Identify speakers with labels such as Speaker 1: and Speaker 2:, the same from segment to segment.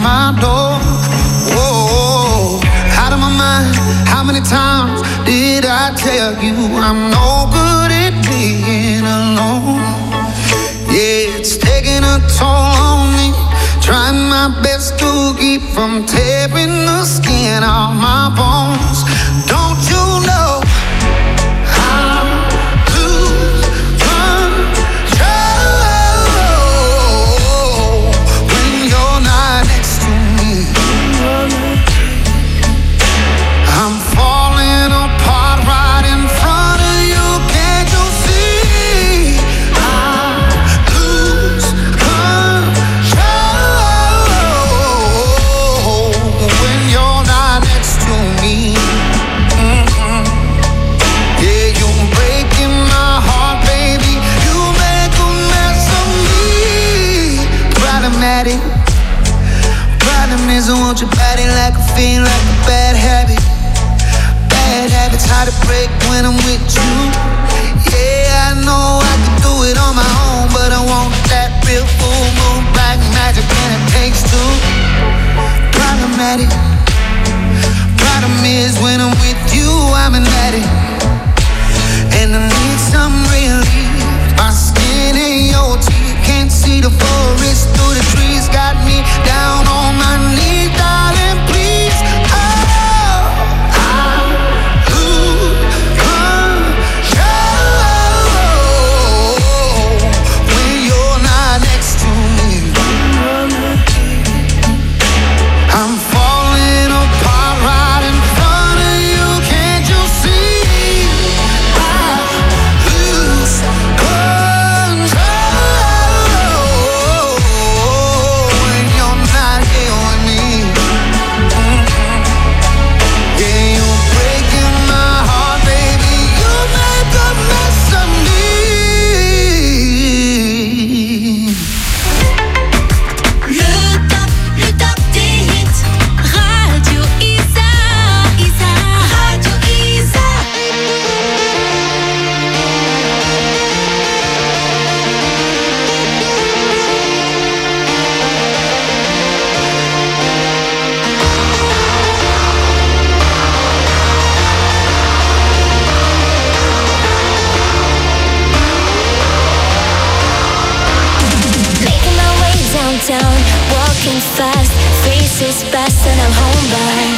Speaker 1: my door. Whoa, out of my mind. How many times did I tell you I'm no good at being alone? Yeah, it's taking a toll on me. Trying my best to keep from tearing the skin off my bones. Don't you know I lose control when you're not next to me? I'm falling apart right in front of you. Can't you see? I lose control when you're not next to me. Yeah, you're breaking my heart, baby. You make a mess of me. Problematic. Problem is I want your body like a fiend, like a bad habit. Bad habits hard to break when I'm with you. Yeah, I know I can do it on my own, but I want that real full moon black magic, and it takes two. Problematic. Problem is when I'm with you, I'm an addict, and I need some relief. My skin and your teeth can't see the forest through the trees. Got me down on my knees, darling, please. Oh, I lose control when you're not next to me. I'm falling apart right in front of you. Can't you see? I lose control when you're not here with me. Yeah, you're breaking my heart, baby. You make a mess of me.
Speaker 2: Le top des hits. Radio Isa, Isa, Radio Isa. Making my way downtown, walking fast, faces fast, and I'm homebound.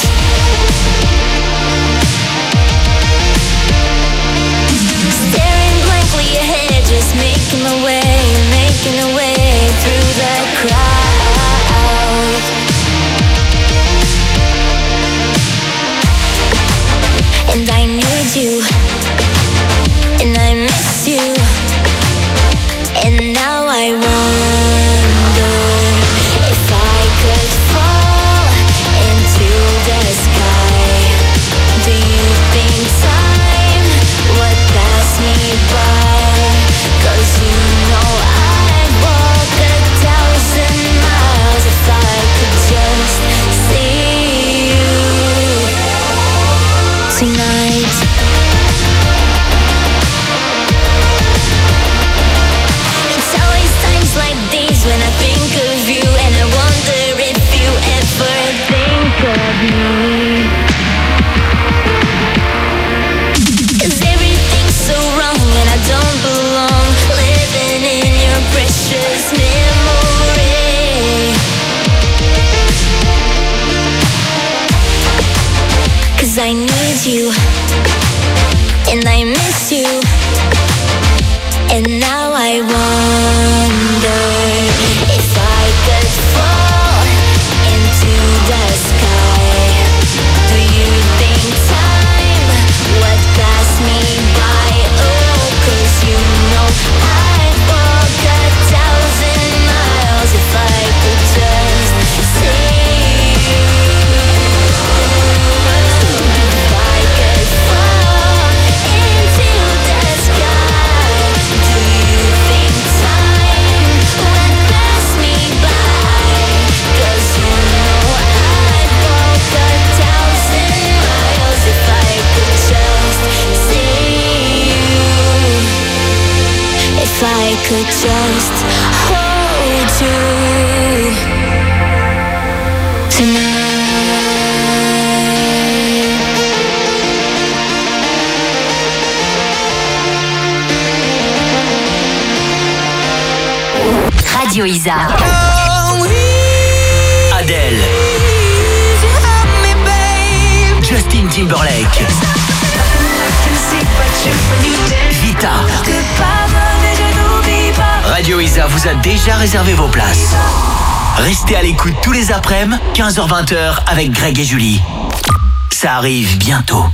Speaker 2: Staring blankly ahead, just making my way through the crowd. And I need you, and I miss you, and now I wonder if I could fall into the sky. Do you think time would pass me by? 'Cause you know I'd walk 1,000 miles if I could just see you tonight. It's always times like these when I think of you, and I wonder if you ever think of me. 'Cause everything's so wrong and I don't belong, living in your precious memory. 'Cause I need you, and I miss you, and now I wonder if I could fall into the sky. Radio Isa.
Speaker 3: Adele. Justin Timberlake. Vita. Radio Isa vous a déjà réservé vos places. Restez à l'écoute tous les après-midi, 15h-20h avec Greg et Julie. Ça arrive bientôt.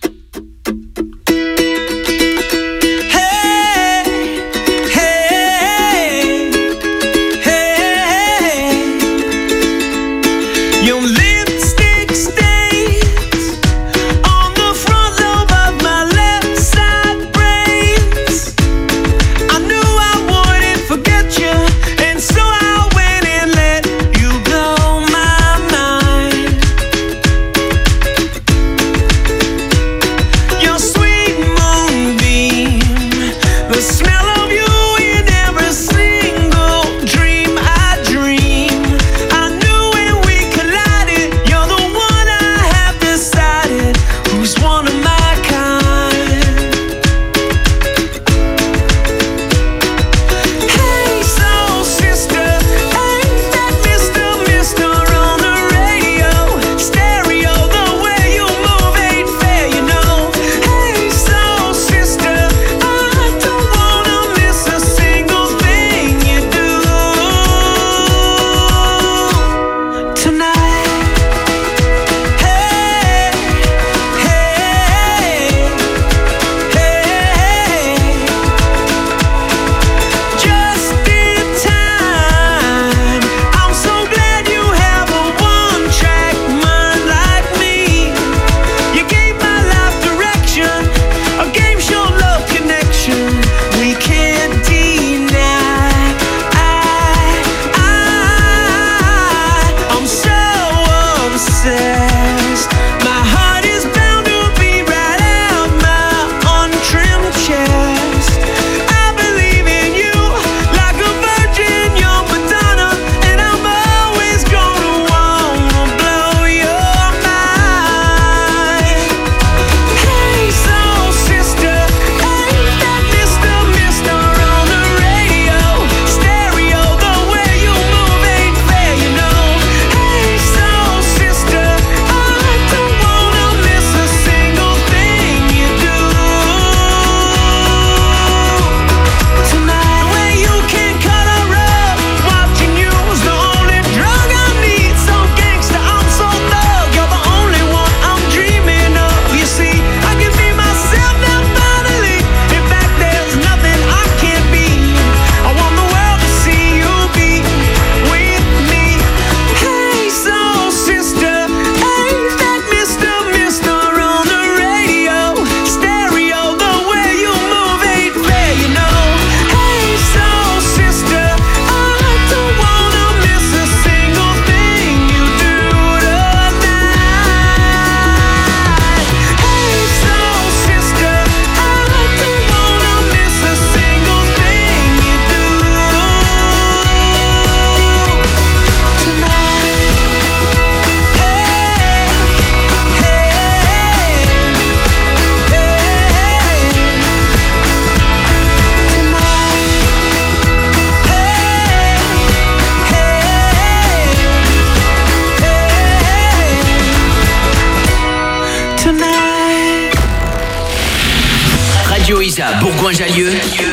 Speaker 3: Radio Isa Bourgoin-Jallieu,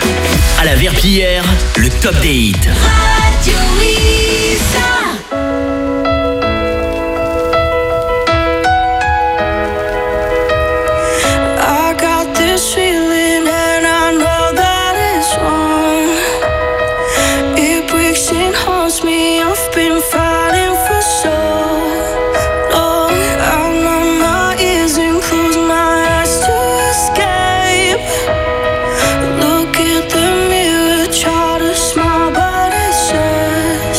Speaker 3: à la Verpillière, le top des hits. Radio Isa.
Speaker 4: I got this feeling and I know that it's wrong. It breaks and haunts me. I've been fighting for so long. I numb my ears and close my eyes to escape. Look at the mirror, try to smile, but it's sad.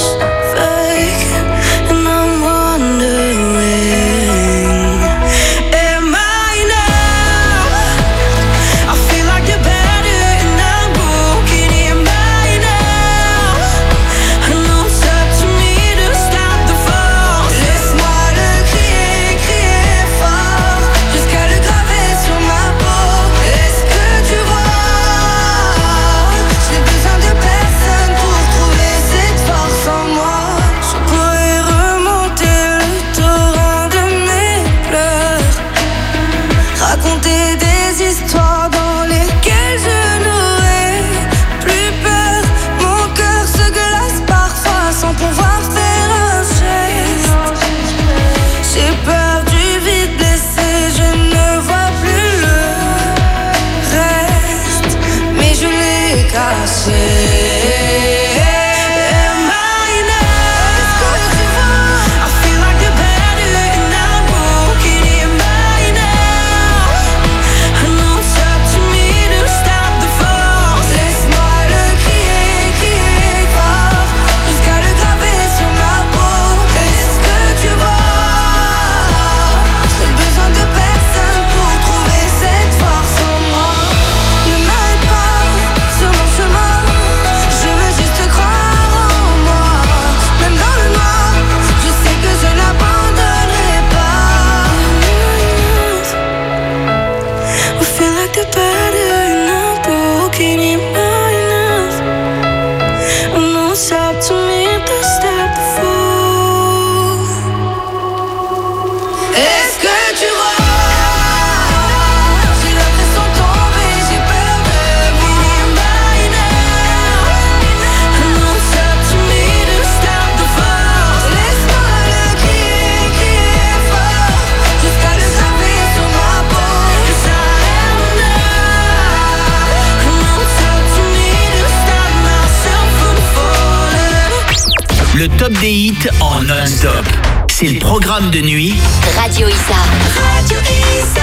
Speaker 3: top des hits en non-stop. C'est le programme de nuit
Speaker 2: Radio Issa. Radio Issa.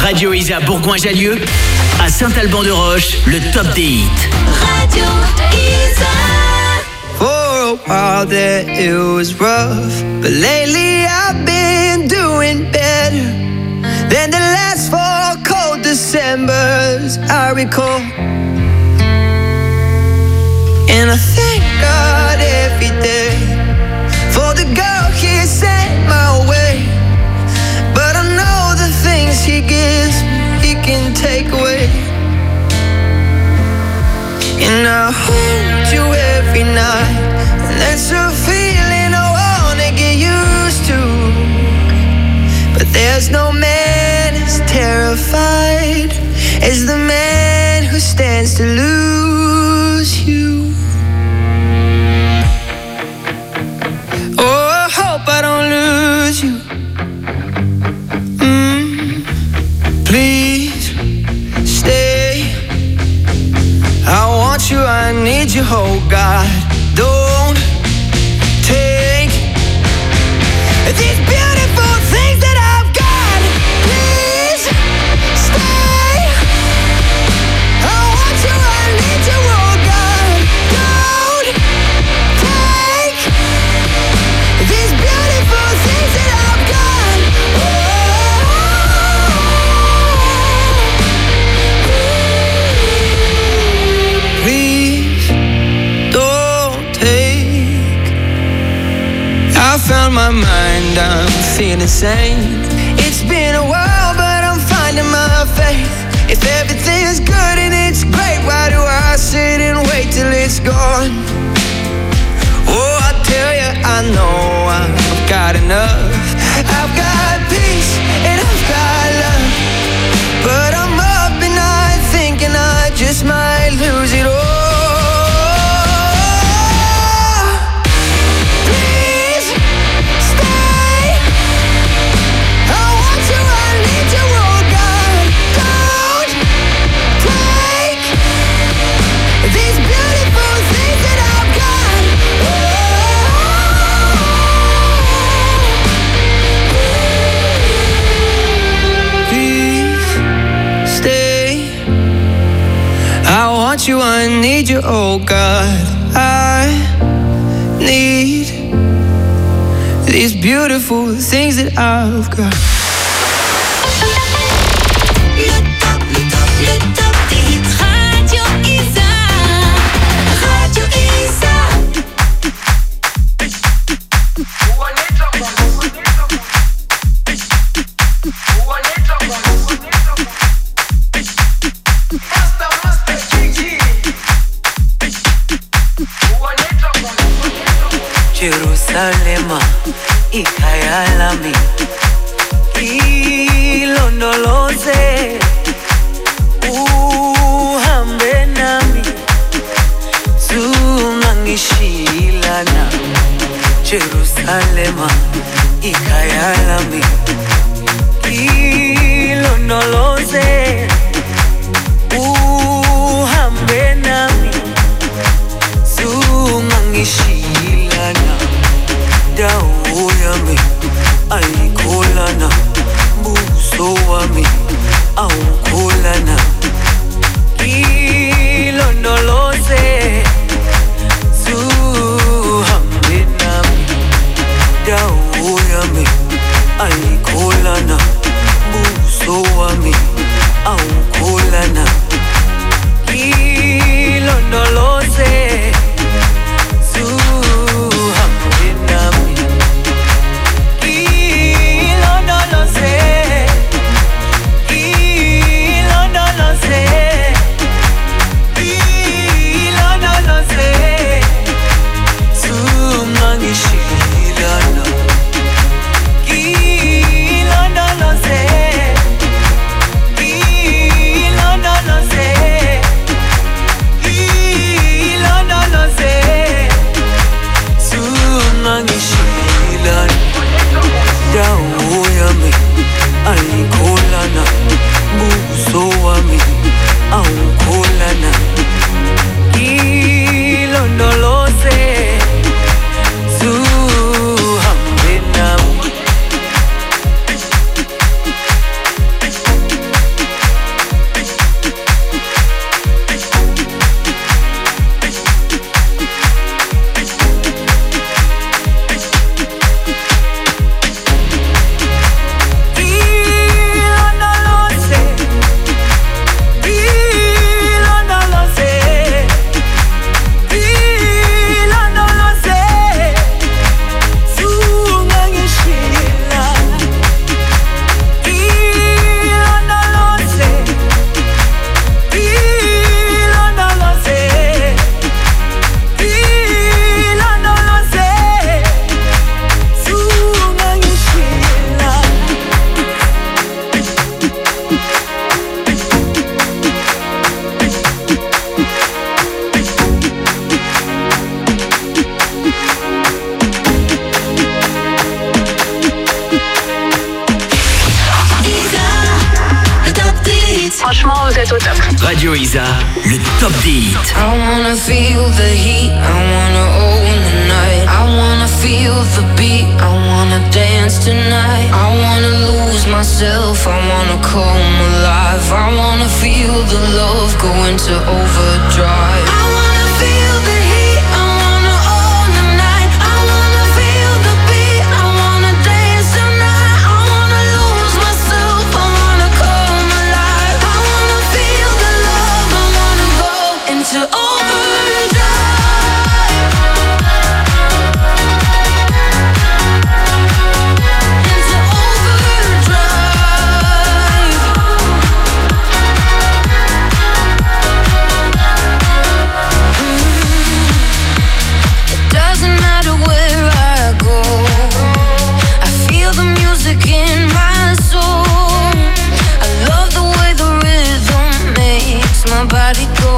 Speaker 3: Radio Isa Bourgoin-Jallieu, à Saint-Alban-de-Roche, le top des hits.
Speaker 2: Radio Isa.
Speaker 5: For a while there it was rough, but lately I've been doing better than the last 4 cold Decembers I recall. And I thank God every day for the girl He sent my way. But I know the things He gives me, He can take away. And I hold you every night, and that's a feeling I wanna get used to. But there's no man as terrified as the man who stands to lose you. Oh, I hope I don't lose you. Please stay. I want you, I need you, oh God. Don't take these beautiful things that I've got. Please stay. I want you, I need you, oh God. Don't take these beautiful things that I've got. Please don't take. I found my mind, I'm feeling sane. It's been a while, but I'm finding my faith. If everything's good and it's great, why do I sit and wait till it's gone? Oh, I tell you, I know I've got enough. I've got peace and I've got love, but I'm up and I thinking I just might lose it all. Please stay. I want you, I need you, oh God. Don't take these beautiful things that I've got. Please stay. I want you, I need you, oh God. I need these beautiful things that I've got.
Speaker 2: Le top des hits. Radio Isa. Radio Isa.
Speaker 6: Jerusalema, ikhaya lami, ilondoloze, uhambe nami, zungangishilana. Jerusalema, ikhaya lami, ilondoloze, uhambe nami, zungangishilana. Dawo yami ayikholana, buso wami awukholana. Ilondoloze, zuhambe nami. Dawo yami ayikholana, buso wami awukholana. Ilondoloze, no,
Speaker 7: Franchement, vous êtes au top.
Speaker 3: Radio Isa, le top des hits.
Speaker 5: I wanna feel the heat, I wanna own the night. I wanna feel the beat, I wanna dance tonight. I wanna lose myself, I wanna come alive. I wanna feel the love go into overdrive. I wanna feel the heat, I wanna own the night. I wanna feel the beat, I wanna dance tonight. I wanna lose myself, I wanna come alive. I wanna feel the love, I wanna go into overdrive. Into overdrive. It doesn't matter where I go, I feel the music in my soul. I love the way the rhythm makes my body go.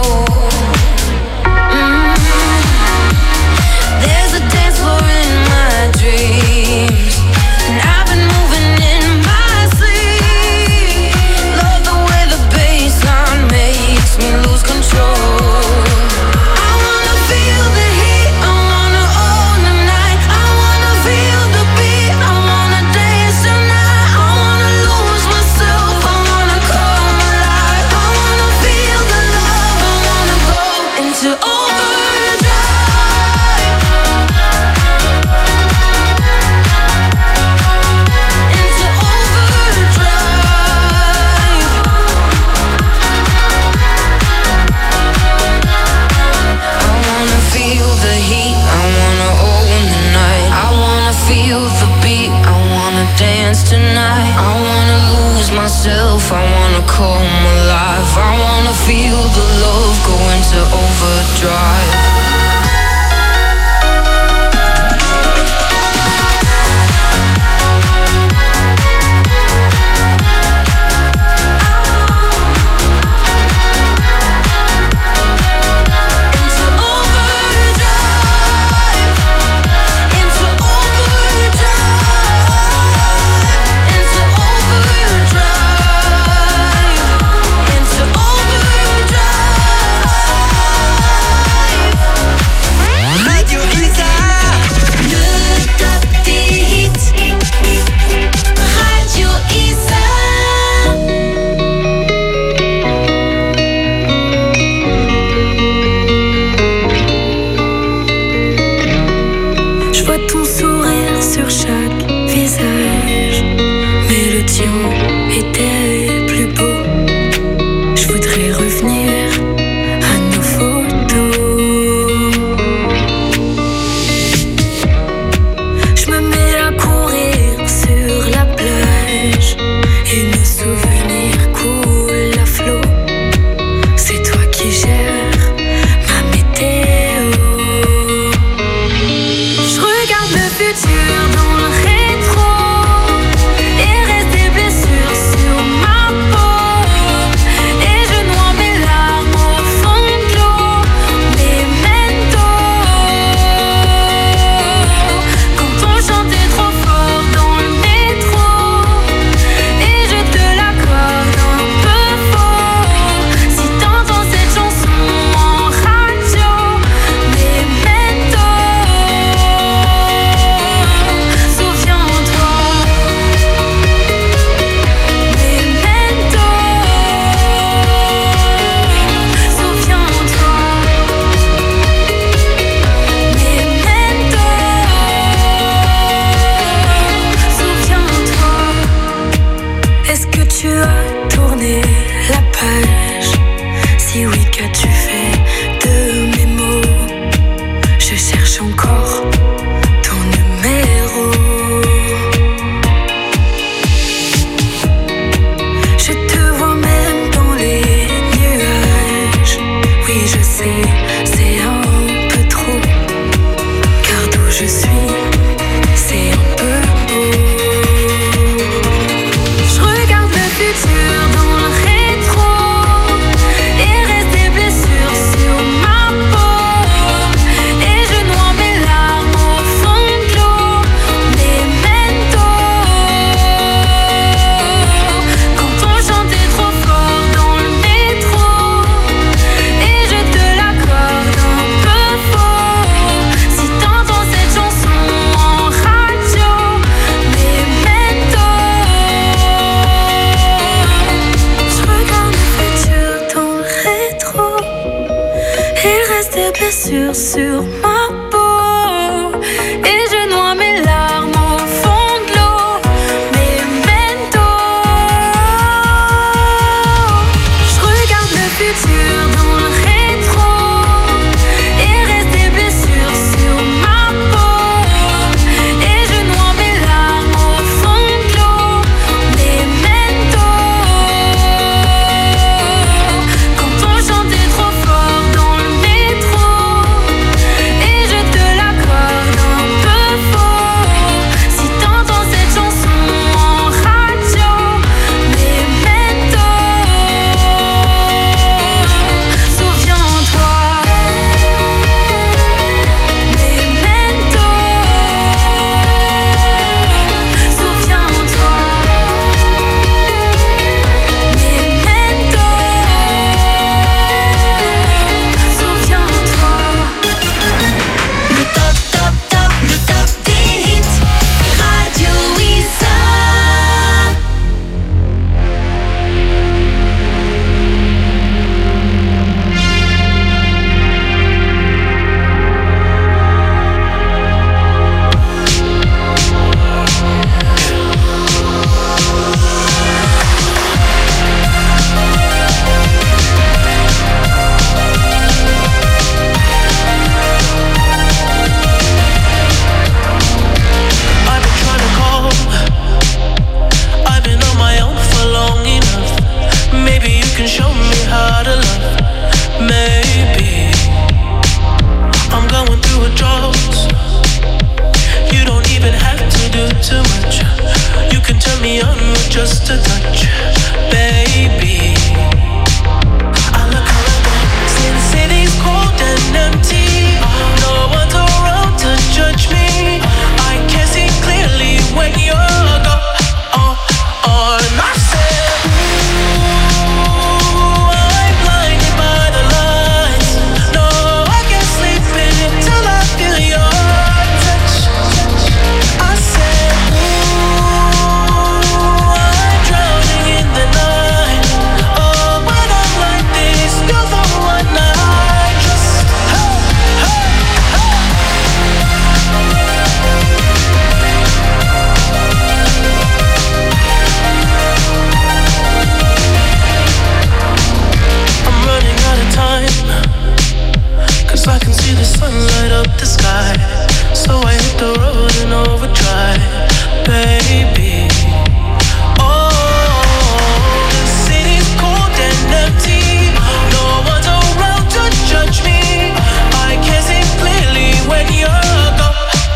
Speaker 5: There's a dance floor in my dreams, and I've been moving in my sleep. Love the way the bassline makes me lose control. I wanna feel the heat, I wanna own the night. I wanna feel the beat, I wanna dance tonight. I wanna lose myself, I wanna come alive. I wanna feel the love, I wanna go into overdrive. Into overdrive. I wanna feel the heat, I wanna own the night. I wanna feel the beat, I wanna dance tonight. I wanna lose myself, I wanna come alive. I wanna feel the love go into overdrive. Into overdrive. Into overdrive. Into overdrive. Into overdrive.
Speaker 4: sur ma peau et je noie mes larmes au fond de l'eau. Memento, je regarde le futur dans le rétro et reste des blessures sur ma peau et je noie mes larmes au fond de l'eau. Memento, quand on chantait trop fort dans le métro et je te l'accorde un peu faux. Si t'entends cette chanson en radio, Memento, souviens-toi. Memento, souviens-toi. Memento, souviens-toi.
Speaker 2: Le top, top, top, le top des hits. Radio Isa.
Speaker 7: I've been trying to call. I've been on my own for long enough. Maybe you can show me how to love. Maybe I'm going through a drought. You don't even have to do too much. You can turn me on with just a touch, baby. I look around, see the city's cold and empty. No one's around to judge me. I can see clearly when you're gone. I said, ooh, I'm blinded by the lights. No, I can't sleep until I feel your touch. I said, ooh, I'm drowning in the night. Oh, when I'm like this, you're the one I trust. Hey, hey, hey. I'm running out of time, 'cause I can see the sun light up the sky. So I hit the road in overdrive, baby. Oh, the city's cold and empty. No one's around to judge me. I can see clearly when you're gone.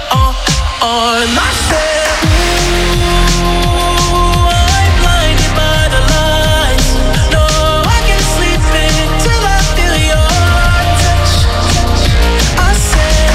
Speaker 7: I said, ooh, I'm blinded by the lights. No, I can't sleep until I feel your touch. I said,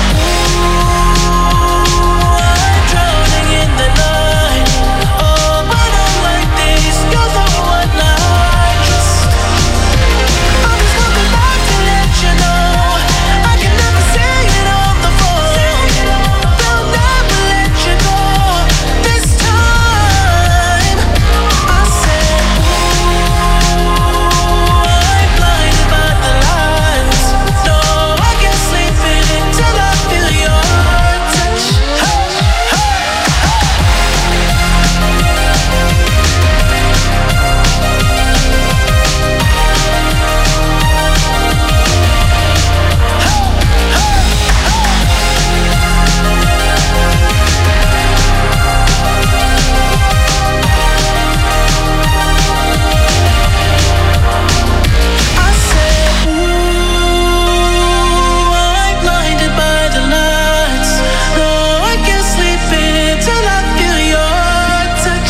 Speaker 7: ooh, I'm drowning in the night. Oh, when I'm like this, you're the one I trust. I'm just coming back to let you know I can never say it on the phone. They'll never let you go this time. I said, ooh, I'm blinded by the lights. No, I can't sleep until I feel your touch. Hey, hey, I said, ooh, I'm blinded by the lights. No, I can't sleep until I feel your touch.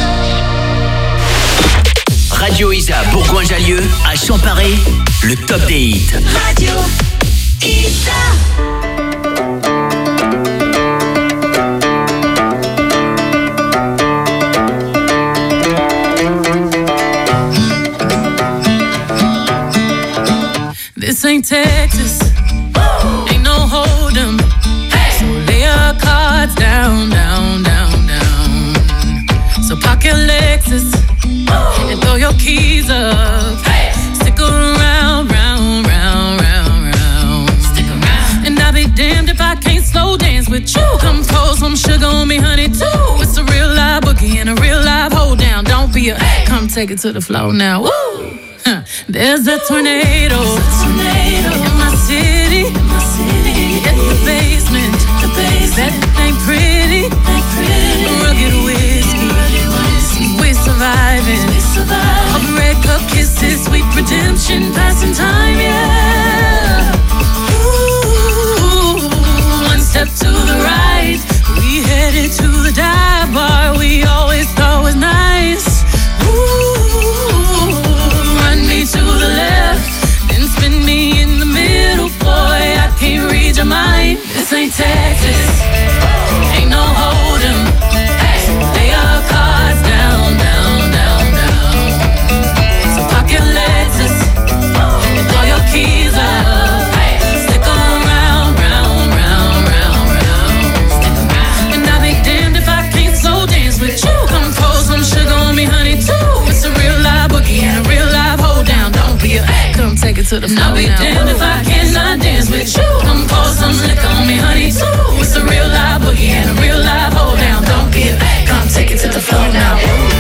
Speaker 3: Radio Isa Bourgoin-Jallieu à Champaray, le top des hits.
Speaker 2: Radio Isa.
Speaker 8: This ain't Texas, ain't no hold'em. So lay your cards down, down, down, down. So park your Lexus and throw your keys up. Stick around, round, round, round, round. Stick around. sugar on me, honey, too. It's a real live boogie and a real live hold down. Don't be a come take it to the floor now. Woo! There's a tornado in my city. In the basement. That ain't pretty. Rugged whiskey. We're surviving. All the red cup kisses, sweet redemption, passing time, yeah. Ooh, one step to the right, we headed to the dive bar we always thought was nice. Ooh, run me to the left, then spin me in the middle, boy, I can't read your mind. This ain't Texas, ain't no hold'em. Lay our cards down, down, down, down. So park your Lexus and throw your keys up. Stick around, round, round, round, round. And I'll be damned if I can't slow dance with you. Come pour some sugar on me, honey, too. It's a real live boogie and a real live hold down. Don't be a come take it to the floor. I'll be damned if I cannot dance with you. Come pour some liquor on me, honey, too. It's a real live boogie and a real live hold down. Don't be a come take it to the floor now.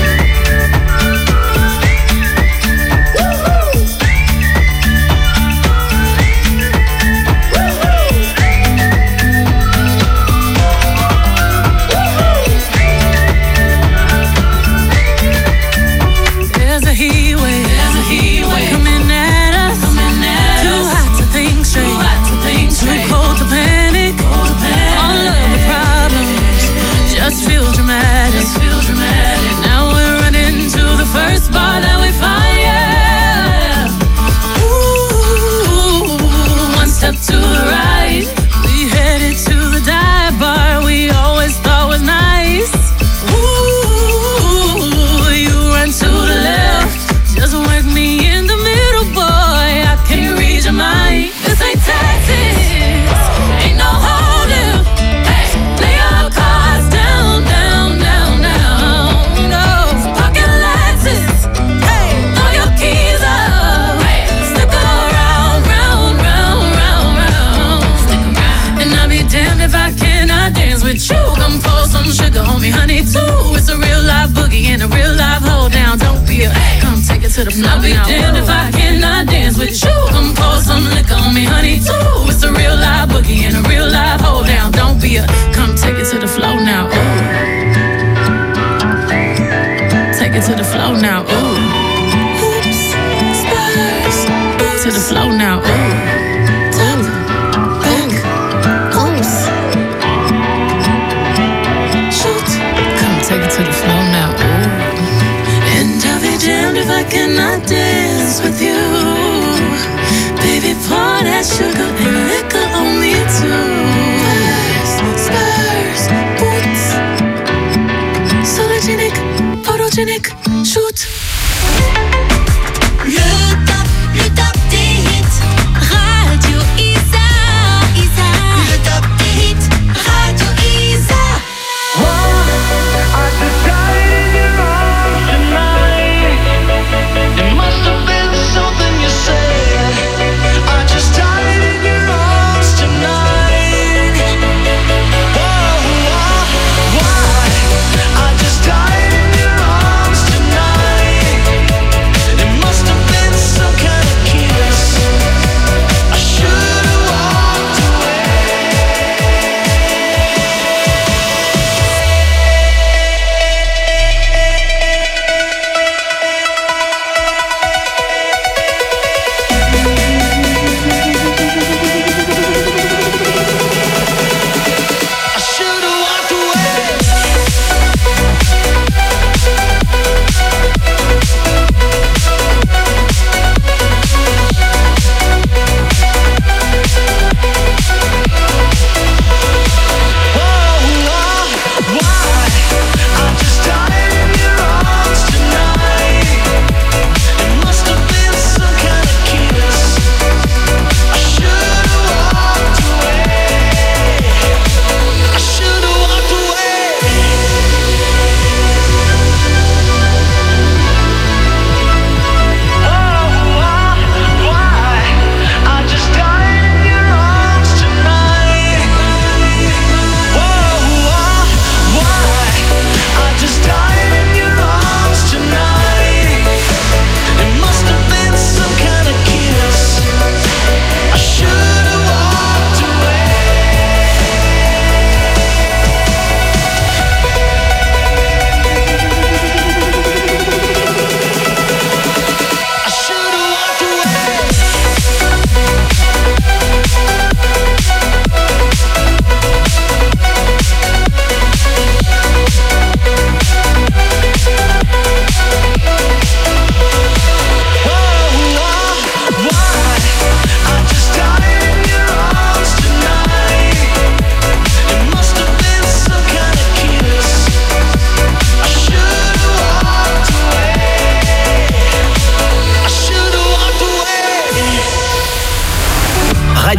Speaker 8: There's a heat wave coming at us. Too hot to think straight, too cold to panic. All of the problems just feel dramatic. Now we're running to the first bar that we find, yeah. Ooh, one step to the right, we headed to the dive bar we always thought was nice. Ooh, you run to the left, just work me in the middle, boy, I can't read your mind. This ain't Texas, ain't no hold'em. Lay our cards down, down, down, down. No, pocket Lexus, throw your keys up. Stick around, round, round, round, round. And I'll be damned if I cannot dance with you. Come pour some sugar on me, honey, too. It's a real live boogie and a real live hold down. Don't be a come take it to the floor. I'll be damned if I cannot dance with you. Come pour some liquor on me, honey, too. It's a real live boogie and a real live hold down. Don't be a come take it to the floor now. Ooh. Take it to the floor now. Ooh. Oops, spurs. To the floor now. Ooh. Top, back, oops. Shoot. Come take it to the floor now. Ooh. And I'll be damned if I cannot dance with you. Baby, pour that sugar and liquor on me too. Spurs, boots. Sologenic, photogenic, shoot.
Speaker 2: Le top des hits. Radio Isa, Isa. Le top des hits. Radio Isa.
Speaker 6: I just died in your arms tonight. It must have been something you said. I just died in your arms tonight. Whoa, why? I just died in your arms tonight.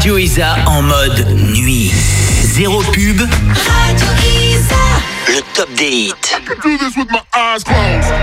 Speaker 3: Radio Isa en mode nuit. Zéro pub.
Speaker 2: Radio Isa.
Speaker 3: Le top des hits.
Speaker 9: I can do this with my eyes closed.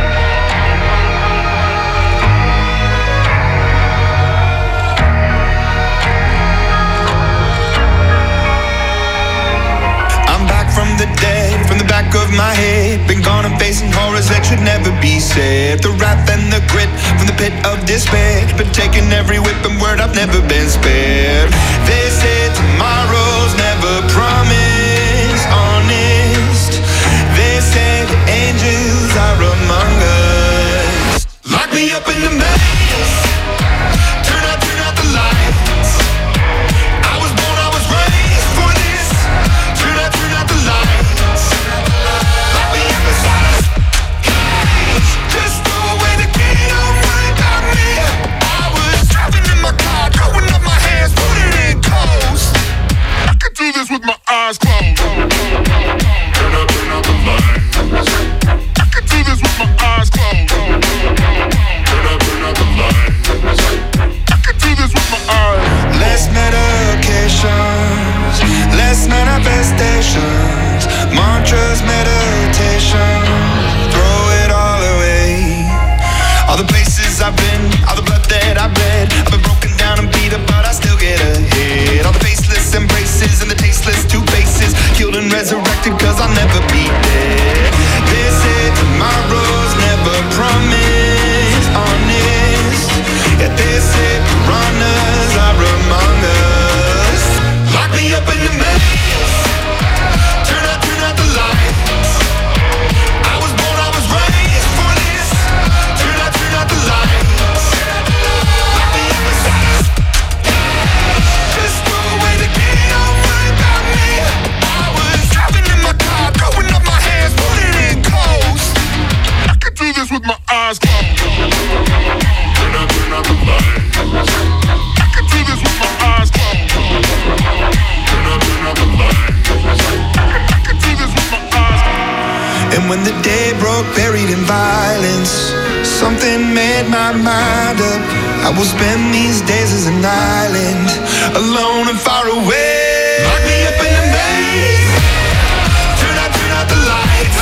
Speaker 10: From the dead, from the back of my head. Been gone and facing horrors that should never be said. The wrath and the grit from the pit of despair. Been taking every whip and word, I've never been spared. They said tomorrow's never promised, honest. They say the angels are among us. Lock me up in the maze. Turn out the lights. I was born, I was raised for this. Turn out the lights. Lock me up inside a cage. Just throw away the key, don't worry about me. I was driving in my car, throwing up my hands, putting it in coast.
Speaker 9: I can do this with my eyes closed.
Speaker 10: Turn out the lights.
Speaker 9: I can do this with my eyes closed.
Speaker 10: Turn out the lights.
Speaker 9: I can do this with my eyes.
Speaker 10: Less medications, less manifestations, mantras, meditation, throw it all away. All the places I've been, all the blood that I've bled, I've been broken down and beat up, but I still get ahead. All the faceless embraces and the tasteless two faces, killed and resurrected cause I'll never be dead. They said tomorrow's never promised, honest. Yeah, they say piranhas are among us. Lock me up in the maze. Turn out the lights. I was born, I was raised for this. Turn out the lights. Lock me up inside. Just throw away the key, don't worry about me. I was driving in my car, throwing up my hands, putting it in coast.
Speaker 9: I can do this with my eyes closed.
Speaker 10: Turn out the lights.
Speaker 9: I can do this with my eyes closed.
Speaker 10: Turn out the lights.
Speaker 9: I can do this with my eyes closed.
Speaker 10: And when the day broke, buried in violence, something made my mind up. I will spend these days as an island, alone and far away. Lock me up in the maze. Turn out the lights.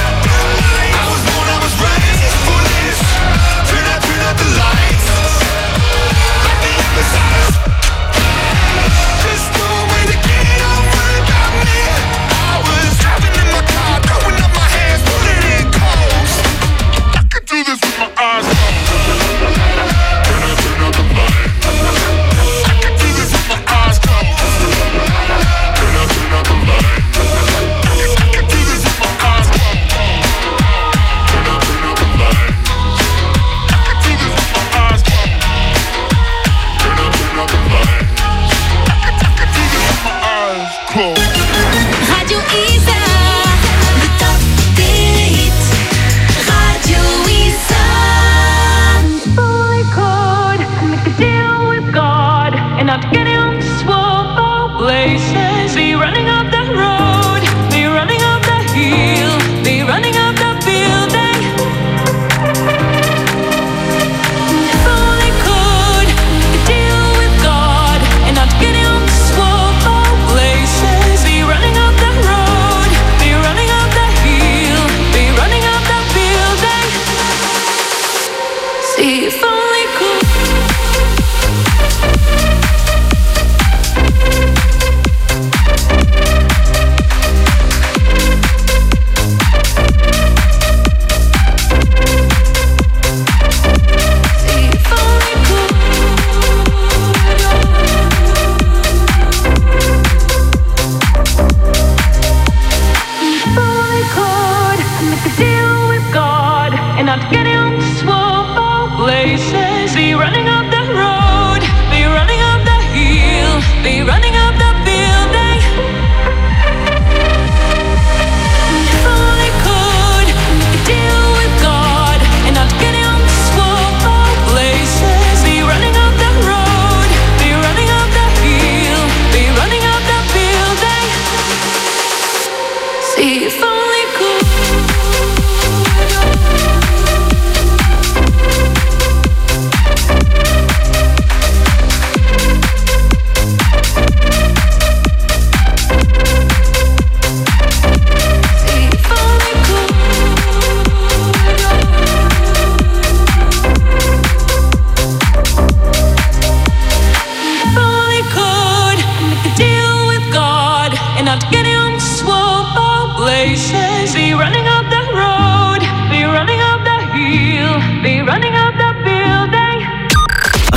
Speaker 10: I was born, I was raised for this. Turn out the lights. Lock me up inside. Just throw away the key, don't worry about me. I was driving in my car, throwing up my hands, putting it in coast.
Speaker 9: I can do this with my eyes closed.
Speaker 10: Turn out the lights.
Speaker 9: I can do this with my eyes closed.
Speaker 10: Turn out the lights.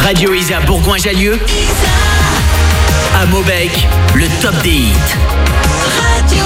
Speaker 3: Radio Isa Bourgoin-Jallieu. À Mobec, le top des hits.
Speaker 2: Radio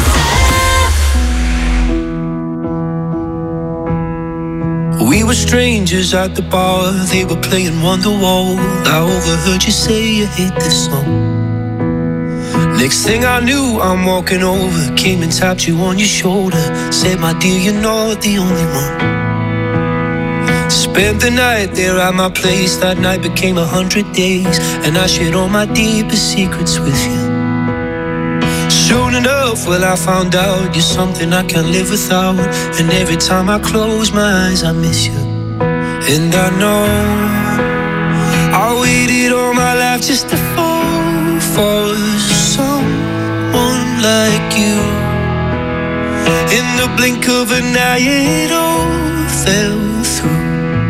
Speaker 2: Isa.
Speaker 5: We were strangers at the bar, they were playing Wonderwall. I overheard you say you hate this song. Next thing I knew, I'm walking over, came and tapped you on your shoulder, said, my dear, you're not the only one. Spent the night there at my place, that night became 100 days, and I shared all my deepest secrets with you. Soon enough, well, I found out you're something I can't live without, and every time I close my eyes, I miss you. And I know I waited all my life just to fall for someone like you. In the blink of an eye, it all fell through.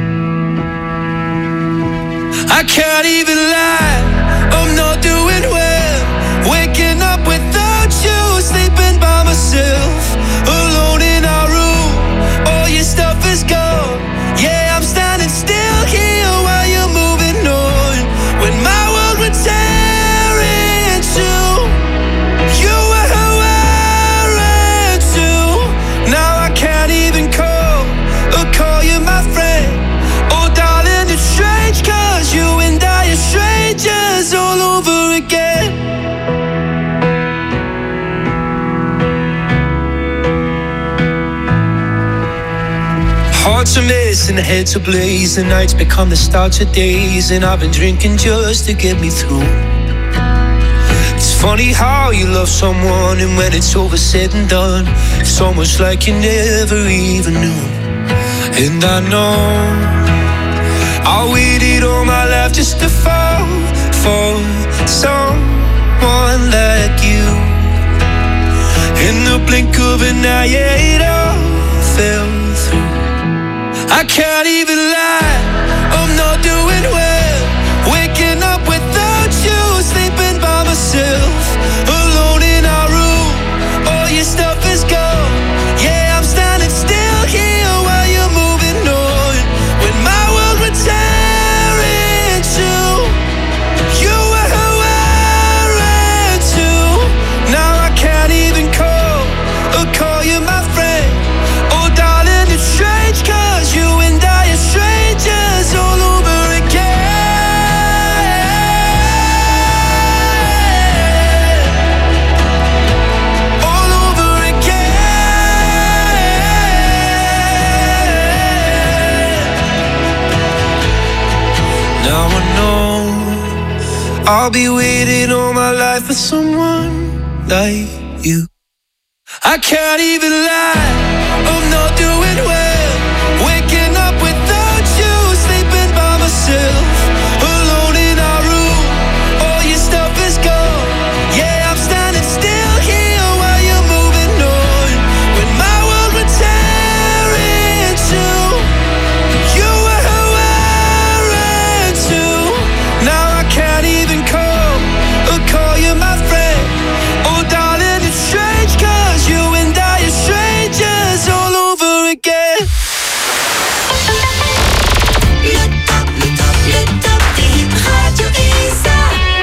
Speaker 5: I can't even lie, I'm not doing well. Waking up without you, sleeping by myself, alone in our room, all your stuff is gone. Yeah, I'm standing still here while you're moving on. When my world would tear in two, you were wearing too. Now I can't even call you my friend. Oh darling, it's strange, cause you and I are strangers all over again. Hearts are mess and heads ablaze, the nights become the start of days, and I've been drinking just to get me through. It's funny how you love someone, and when it's over said and done, it's almost like you never even knew. And I know I waited all my life just to fall for someone like you. In the blink of an eye, it all fell through. I can't even lie, I'm not doing well. Waking up without you, sleeping by myself, alone in our room, all your stuff is gone. Yeah, I'm standing still here while you're moving on. When my world would tear in two, you were wearing too. Now I can't even call you my friend. Oh darling, it's strange, cause you and I are strangers all over again. All over again. Now I know I'll be waiting all my life for someone like you. I can't even lie, I'm not doing well. Waking up without you, sleeping by myself, alone in our room, all your stuff is gone. Yeah, I'm standing still here while you're moving on. When my world would tear in two, you were wearing too. Now I can't even call you my friend. Oh darling, it's strange, cause you and I are strangers all over again.
Speaker 2: Le top des hits Radio Isa.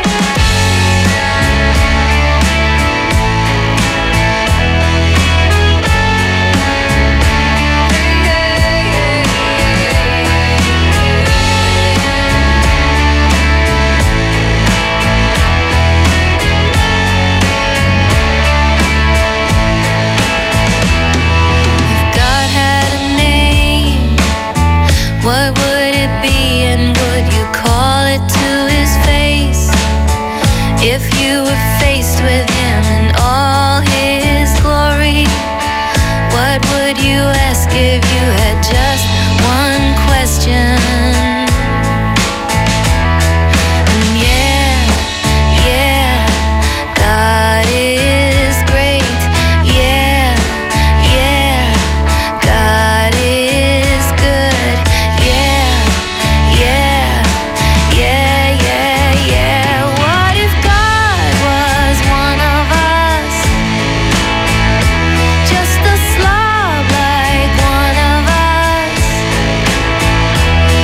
Speaker 4: God had a name, what would it be, and would you call it to his face? If you were faced with him in all his glory, what would you ask if you had just one question? And yeah, God is great. Yeah, God is good. Yeah. What if God was one of us? Just a slob like one of us.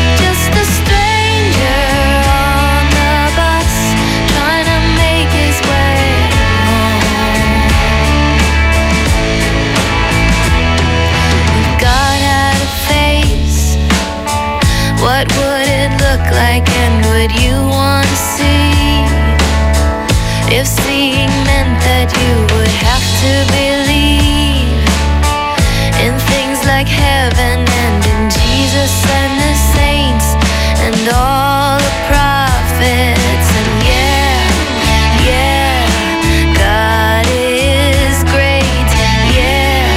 Speaker 4: would you want to see? If seeing meant that you would have to believe in things like heaven and in Jesus and the saints and all the prophets. And yeah, God is great. Yeah,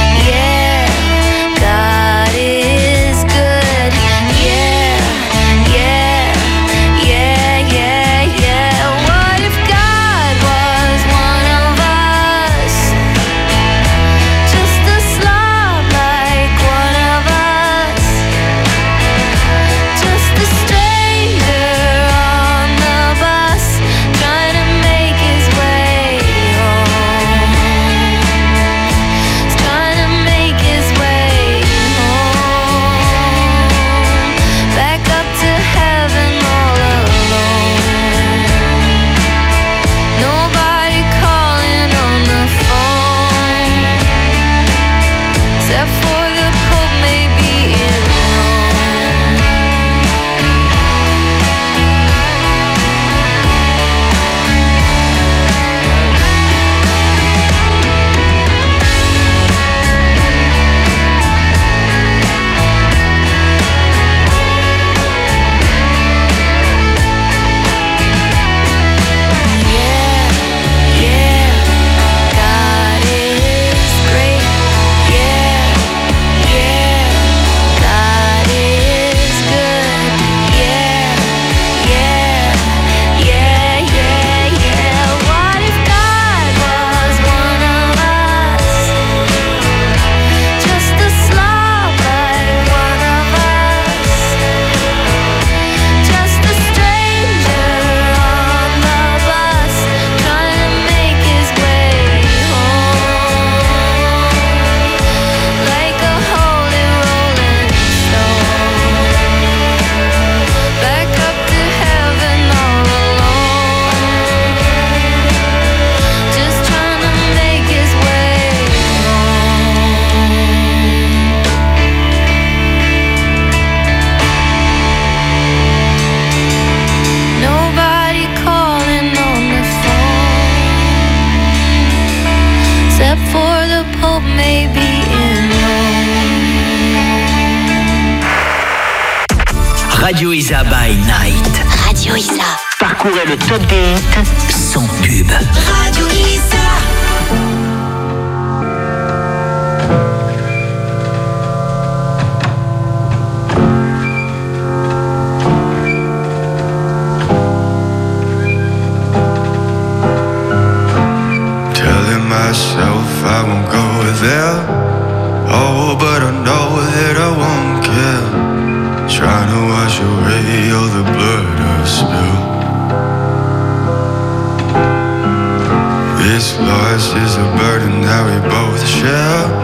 Speaker 4: God is good. Yeah. What if God was one of us? Just a slob like one of us. Just a stranger on the bus, trying to make his way home. He's trying to make his way home. Back up to heaven all alone. Nobody calling on the phone, except for the Pope maybe in Rome. Yeah, God is great. Yeah, God is good. Yeah. What if God was one of us? Just a slob like one of us. Just a stranger on the bus, trying to make his way home. Like a holy rolling stone. Back up to heaven all alone. Just trying to make his way home. Nobody calling on the phone, except for the Pope maybe in Rome.
Speaker 3: Radio Isa by Night.
Speaker 2: Radio Isa.
Speaker 3: Parcourez le top des hits sans pub.
Speaker 2: Radio Isa.
Speaker 10: Telling myself I won't go there. Oh, but I know that I won't care. Trying to wash away all the blood I've spilled. This loss is a burden that we both share.